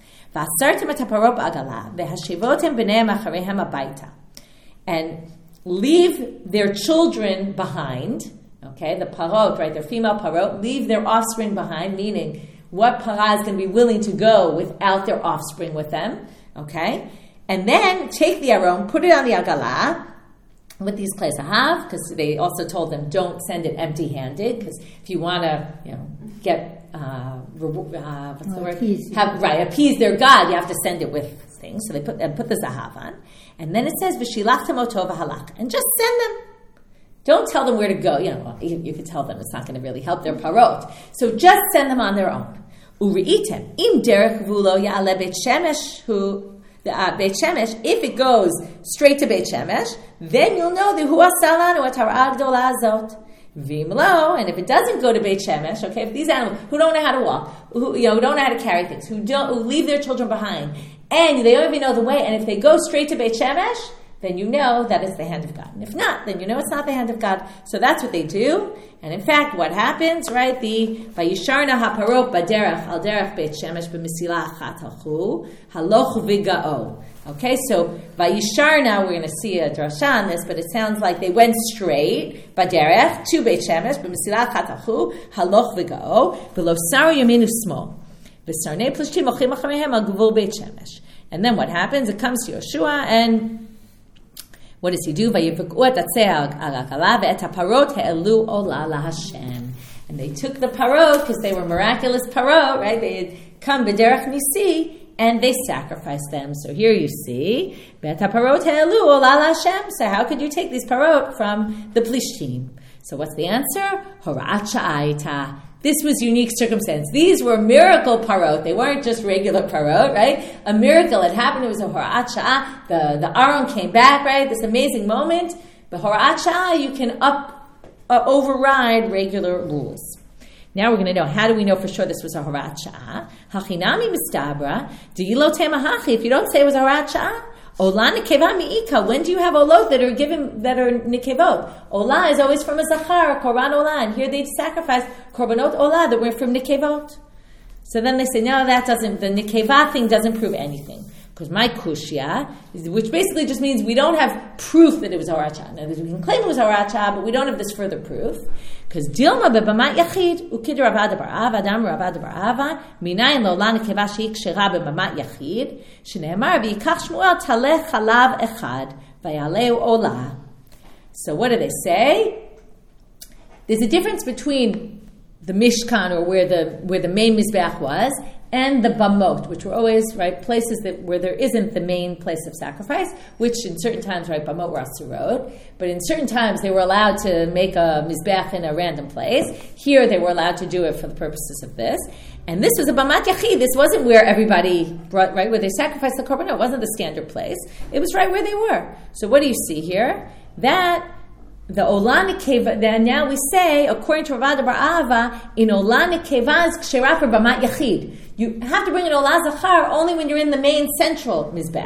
And leave their children behind. Okay, the parot, right, their female parot, leave their offspring behind, meaning what para is going to be willing to go without their offspring with them. Okay, and then take the aron, put it on the agala, with these klei zahav, because they also told them don't send it empty-handed, because if you want to, you know, get uh, uh, what's the oh, word? Appease, have, right, appease their god, you have to send it with things. So they put and put the zahav on, and then it says v'shilachtem oto v'halach, and just send them. Don't tell them where to go. You know, you, you could tell them it's not going to really help their parot. So just send them on their own. Uri'item im derech vulo ya'ale beit shemesh hu. Uh, Beit Shemesh, if it goes straight to Beit Shemesh, then you'll know the Hu Asalanu at Hara'ah Gdola Azot. Vimlo, and if it doesn't go to Beit Shemesh, okay, if these animals who don't know how to walk, who you know who don't know how to carry things, who don't who leave their children behind, and they don't even know the way, and if they go straight to Beit Shemesh, then you know that it's the hand of God. And if not, then you know it's not the hand of God. So that's what they do. And in fact, what happens, right? The Vayisharna haparot baderach al derech Beit Shemesh b'mesila achat halchu haloch v'ga'o. Okay, so Vayisharna, we're going to see a drasha on this, but it sounds like they went straight baderech to Beit Shemesh b'mesila achat halchu haloch v'ga'o v'lo saru yaminu smol v'sarnei plishtim ochim achareihem al gvul Beit Shemesh. And then what happens? It comes to Yeshua and what does he do? And they took the parot because they were miraculous parot, right? They had come b'derech nisi and they sacrificed them. So here you see, so how could you take these parot from the Plishtim? So what's the answer? Hora'at sha'ayta. This was unique circumstance. These were miracle parot. They weren't just regular parot, right? A miracle had happened. It was a hora'at sha'ah. The, the Aron came back, right? This amazing moment. The hora'at sha'ah, you can up uh, override regular rules. Now we're going to know, how do we know for sure this was a hora'at sha'ah? Hachinami mistabra. Di'ilo temahachi. If you don't say it was a hora'at sha'ah, Ola nekeva mi'ika. When do you have olot that are given that are nekevot? Ola is always from a zachar, korban ola, and here they sacrifice korbanot ola that were from nekevot. So then they say, no, that doesn't. The nekeva thing doesn't prove anything because my kushya, which basically just means we don't have proof that it was hora'at sha'ah. Now, we can claim it was hora'at sha'ah, but we don't have this further proof. Because Dilma bebamat yachid ukid Ravad bar Ava Adam Ravad bar Ava minayin lo la nekeva shehi kshera bebamat yachid sheneemar v'yikach Shmuel taleh chalav echad v'yaleu ola. So what do they say? There's a difference between the Mishkan, or where the where the main Mizbeach was, and the Bamot, which were always, right, places that where there isn't the main place of sacrifice, which in certain times, right, Bamot were Asurot, but in certain times they were allowed to make a Mizbeach in a random place. Here they were allowed to do it for the purposes of this. And this was a Bamat Yachid. This wasn't where everybody brought, right, where they sacrificed the korban. It wasn't the standard place. It was right where they were. So what do you see here? That the Ola Nekeva, then now we say, according to Ravad bar Ava, in Ola Nekeva is Kshera for Bamat Yachid. You have to bring an Ola Zachar only when you're in the main central Mizbech.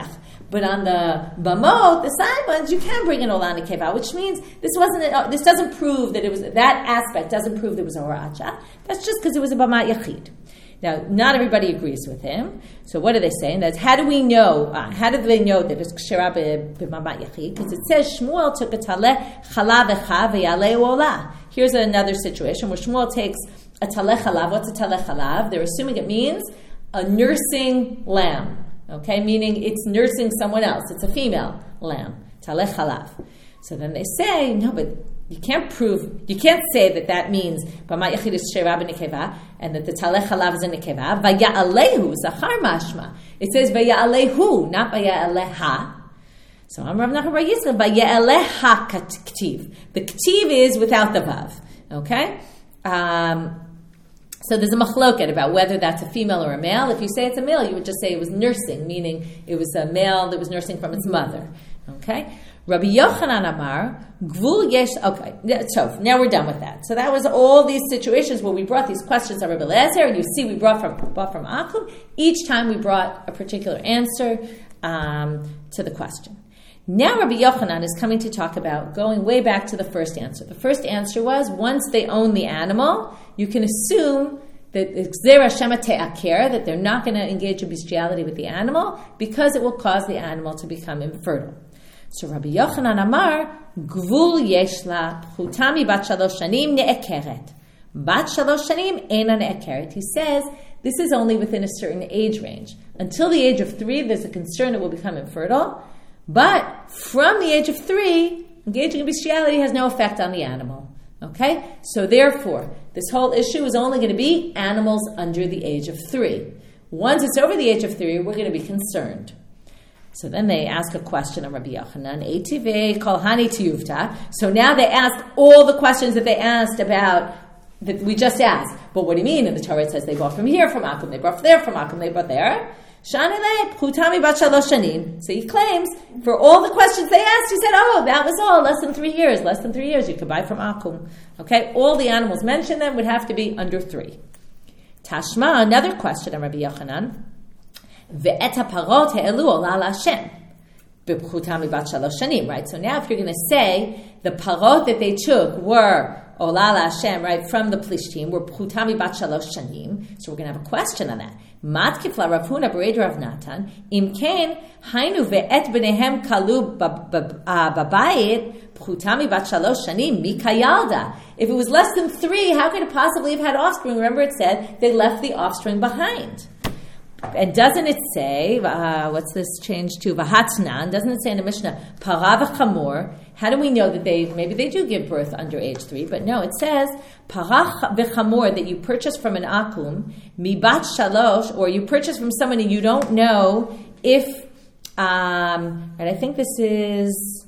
But on the bamot, the side ones, you can bring an ola nekeva, which means this wasn't. A, this doesn't prove that it was that aspect. Doesn't prove there was a horat shah. That's just because it was a bamat yachid. Now, not everybody agrees with him. So, what are they saying? That's how do we know? Uh, how do they know that it's kshera b'mamat yachid? Because it says Shmuel took a taleh chalav echa v'yalei ola. Here's another situation where Shmuel takes a taleh chalav. What's a taleh chalav? They're assuming it means a nursing lamb. Okay, meaning it's nursing someone else. It's a female lamb. Taleh chalav. So then they say, no, but you can't prove, you can't say that that means b'mamat yachid is kshera b'nekeva and that the taleh chalav is a nekeva. Vaya'alehu zachar mashma. It says vaya'alehu, not vaya'aleha. So I'm Rav Nachman Bar Yitzchak, vaya'aleha k'tiv. The k'tiv is without the vav. Okay? Um... So there's a machloket about whether that's a female or a male. If you say it's a male, you would just say it was nursing, meaning it was a male that was nursing from its mother. Okay? Rabbi Yochanan Amar, Gvul Yesh... Okay, so now we're done with that. So that was all these situations where we brought these questions of Rabbi Eliezer, and you see we brought from brought from Akum. Each time we brought a particular answer um, to the question. Now Rabbi Yochanan is coming to talk about going way back to the first answer. The first answer was, once they own the animal, you can assume that that they're not going to engage in bestiality with the animal because it will cause the animal to become infertile. So Rabbi Yochanan Amar, Gvul Yeshla, Chutami Bat Shalosh Shanim Ne'ekeret. Bat Shalosh Shanim Eina Ne'ekeret. He says this is only within a certain age range. Until the age of three, there's a concern it will become infertile. But from the age of three, engaging in bestiality has no effect on the animal. Okay? So therefore, this whole issue is only going to be animals under the age of three. Once it's over the age of three, we're going to be concerned. So then they ask a question of Rabbi Yochanan, Eitive kol hani tiyuvta. So now they ask all the questions that they asked about, that we just asked. But what do you mean? In the Torah it says they brought from here from Akum, they brought from there from Akum, they brought there. Shanile Putami Bat Shalosh Shanim. So he claims for all the questions they asked, he said, oh, that was all, less than three years, less than three years, you could buy from Akum. Okay, all the animals mentioned then would have to be under three. Tashma, another question of Rabbi Yochanan. Ve'eta parot he'elu ola l'Hashem. B'pchutami Bat Shalosh Shanim, right? So now if you're going to say the parot that they took were Ola Hashem, right, from the Plishtim, were Pchutami Bat Shalosh Shanim. So we're going to have a question on that. Matkif la Rav Huna b'Reid Rav Natan, Im Kain, Hainu ve'et b'nehem kalu b'bayit, Pchutami Bat Shalosh Shanim, Mikayalda. If it was less than three, how could it possibly have had offspring? Remember it said they left the offspring behind. And doesn't it say, uh, what's this change to? Vahatznan, doesn't it say in the Mishnah, Para v'chamor? How do we know that they, maybe they do give birth under age three, but no, it says, Para v'chamor, that you purchase from an akum, mibat shalosh, or you purchase from someone and you don't know if, um, and I think this is,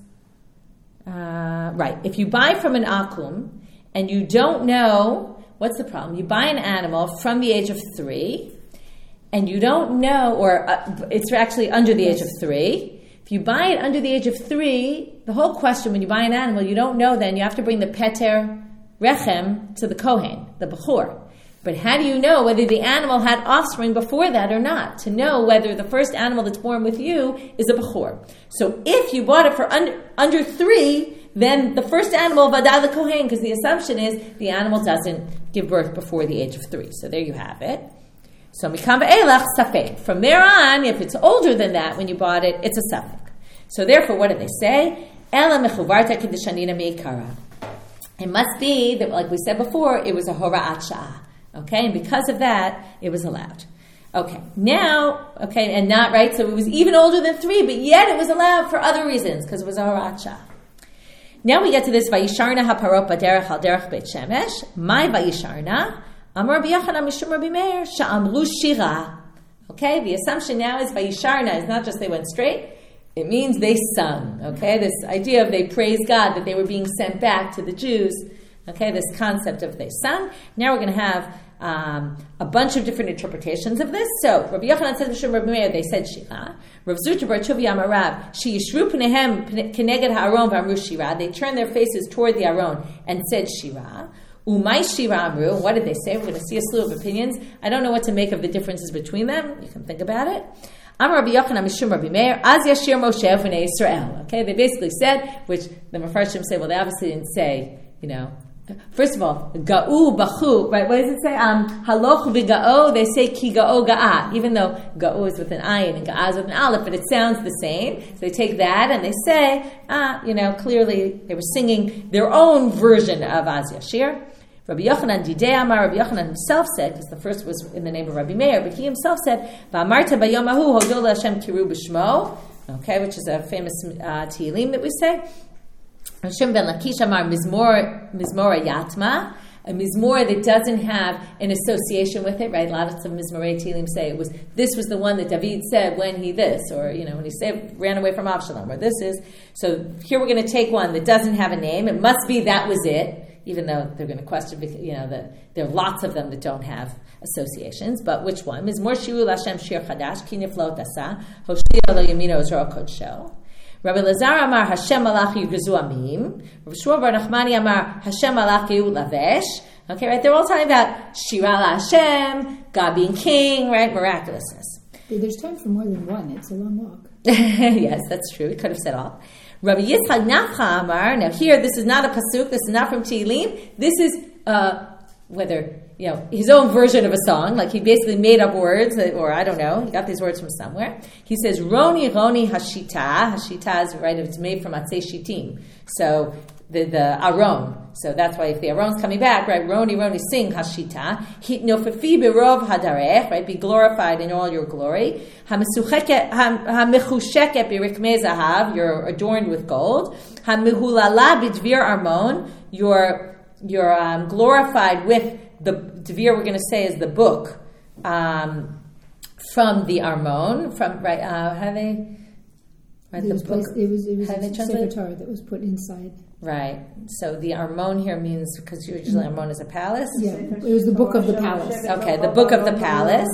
uh, right, if you buy from an akum and you don't know, what's the problem? You buy an animal from the age of three, and you don't know, or uh, it's actually under the age of three. If you buy it under the age of three, the whole question, when you buy an animal, you don't know then, you have to bring the Peter Rechem to the Kohen, the Bechor. But how do you know whether the animal had offspring before that or not? To know whether the first animal that's born with you is a Bechor. So if you bought it for under, under three, then the first animal, Vadah the Kohen, because the assumption is the animal doesn't give birth before the age of three. So there you have it. So mikam ve'elach safek. From there on, if it's older than that when you bought it, it's a safek. So therefore, what do they say? Ela mechuvarta kedushanina meikara. It must be that, like we said before, it was a hora'at sha'ah. Okay, and because of that, it was allowed. Okay, now, okay, and not right. So it was even older than three, but yet it was allowed for other reasons because it was a hora'at sha'ah. Now we get to this vayisharna haparot baderech al derech beit shemesh. My vayisharna. Amar Rabbi Yochanan Mishum Rabbi Meir Sha'amru Shira. Okay, the assumption now is Vayisharna is not just they went straight; it means they sung. Okay, this idea of they praised God that they were being sent back to the Jews. Okay, this concept of they sung. Now we're going to have um, a bunch of different interpretations of this. So Rabbi Yochanan said Mishum Rabbi Meir they said Shira. Rav Zutra Bar Tuvia Amarav She Yishru Pnehem Keneged Haaron V'Amru Shira. They turned their faces toward the Aron and said Shira. Umay Shira Amru, what did they say? We're going to see a slew of opinions. I don't know what to make of the differences between them. You can think about it. Amar Rabbi Yochanan Mishum Rabbi Meir, Az Yashir Moshe V'nei Yisrael. Okay, they basically said, which the Mefarshim say, well, they obviously didn't say, you know, first of all, Ga'u Bachu, right? What does it say? Um, Haloch v'Ga'o, they say Ki Ga'o Ga'a, even though Ga'o is with an ayin and Ga'a is with an aleph, but it sounds the same. So they take that and they say, ah, you know, clearly they were singing their own version of Az Yashir. Rabbi Yochanan Didei Amar, Rabbi Yochanan himself said, because the first was in the name of Rabbi Meir, but he himself said, V'amarta bayom hahu hodol Hashem kiru b'shmo, okay, which is a famous uh, Tehillim that we say. Hashem ben Lakish Amar Mizmor Mizmor Yatma, a Mizmor that doesn't have an association with it, right? A lot of Mizmorei Tehillim say it was, this was the one that David said when he this, or, you know, when he said, ran away from Avshalom, or this is. So here we're going to take one that doesn't have a name. It must be that was it. Even though they're going to question, you know, that there are lots of them that don't have associations. But which one? Mizmor Shiru L'Hashem Shir Chadash Ki Niflot Asa Hoshia Lo Yamino Zro Kodsho. Rabbi Lazar Amar Hashem Malach Yugazu Amim. Rabbi Shmuel Bar Nachmani Amar Hashem Malach Yu Lavesh. Okay, right? They're all talking about Shira LaHashem, God being king, right? Miraculousness. There's time for more than one. It's a long walk. Yes, that's true. We could have said all. Rabbi Yitzchak Nafcha Amar. Now here, this is not a pasuk. This is not from Tehillim. This is uh, whether you know his own version of a song. Like he basically made up words, or I don't know. He got these words from somewhere. He says, "Roni Roni Hashita." Hashita is right. It's made from Atzei Shitim. So the the Aron. So that's why if the Aron's coming back, right? Roni Roni sing Hashita. Nofafi berov hadarech. Right? Be glorified in all your glory. Hamechusheket birikmei zahav. You're adorned with gold. Hamehulala b'dvir armon. You're you're um, glorified with the Dvir. We're going to say is the book um, from the Armon. From right? Uh, how do they? Right, it, the was book, placed, it was it was how do they a translate? Sefer Torah that was put inside. Right. So the Armon here means, because usually Armon is a palace. Yeah, it was the book of the palace. Okay, the book of the palace.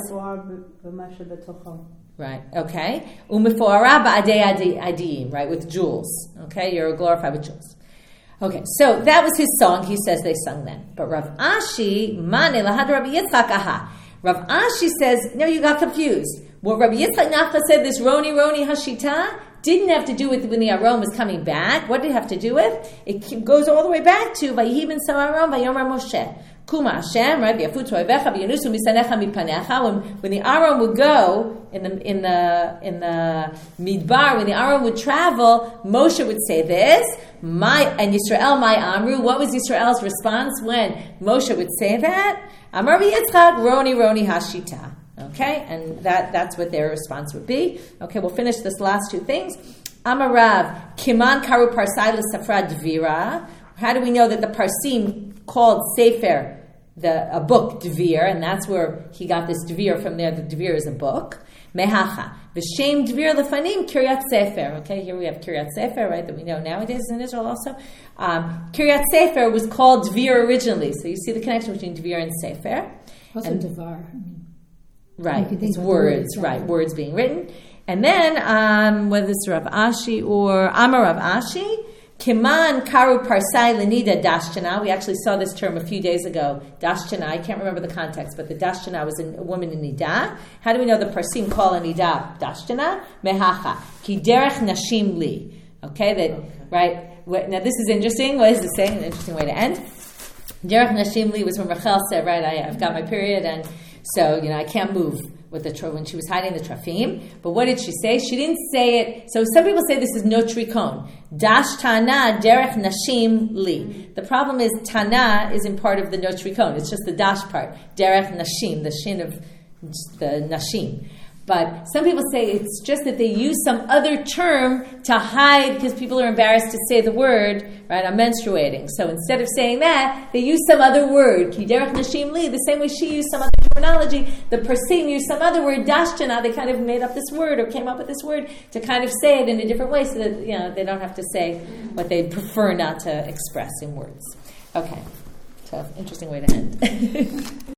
Right. Okay. Umefoara ba'adei adiyim. Right, with jewels. Okay, you're glorified with jewels. Okay, so that was his song. He says they sung then. But Rav Ashi, Mane lahad Rabbi Yitzchak aha. Rav Ashi says, no, you got confused. What Rabbi Yitzchak Nafcha said, this Roni Roni Hashita, didn't have to do with when the Aron was coming back. What did it have to do with? It goes all the way back to Vayihi ben Sararon, Vayomer Moshe. Kuma Hashem, right? V'yafutu oivecha, v'yanusu misanecha mipanecha. When when the Aron would go in the in the in the Midbar, when the Aron would travel, Moshe would say this. My and Yisrael, my Amru. What was Yisrael's response when Moshe would say that? Amar v'Yitzchak, Roni Roni Hashita. Okay, and that that's what their response would be. Okay, we'll finish this last two things. Amarav Kiman Karu Parsai L'Safra Dvira. How do we know that the Parsim called Sefer the a book Dvir, and that's where he got this Dvir from there. The Dvir is a book. Mehacha v'shem Dvir lefanim Kiryat Sefer. Okay, here we have Kiryat Sefer, right? That we know nowadays in Israel also. Um, Kiryat Sefer was called Dvir originally, so you see the connection between Dvir and Sefer. Also and, Devar. I mean, right, it's words, words, right? Words being written, and then um, whether it's Rav Ashi or Amar Rav Ashi. Kiman karu parsai lenida dashchana. We actually saw this term a few days ago. Dashchana. I can't remember the context, but the dashchana was a woman in nida. How do we know the parsim call a nida dashchana? Mehacha ki derech nashim li. Okay, that okay. Right. Now this is interesting. What is it saying? An interesting way to end. Derech nashim li was when Rachel said, "Right, I, I've got my period, and so you know I can't move." With the when she was hiding the trafim, but what did she say? She didn't say it. So some people say this is no trikon. Dash tana derech nashim li. The problem is tana isn't part of the no trikon. It's just the dash part. Derech nashim, the shin of the nashim. But some people say it's just that they use some other term to hide because people are embarrassed to say the word, right? I'm menstruating. So instead of saying that, they use some other word. Ki derech nashim li, the same way she used some other terminology. The Parsim used some other word, dashchana. They kind of made up this word or came up with this word to kind of say it in a different way so that, you know, they don't have to say what they prefer not to express in words. Okay. So, interesting way to end.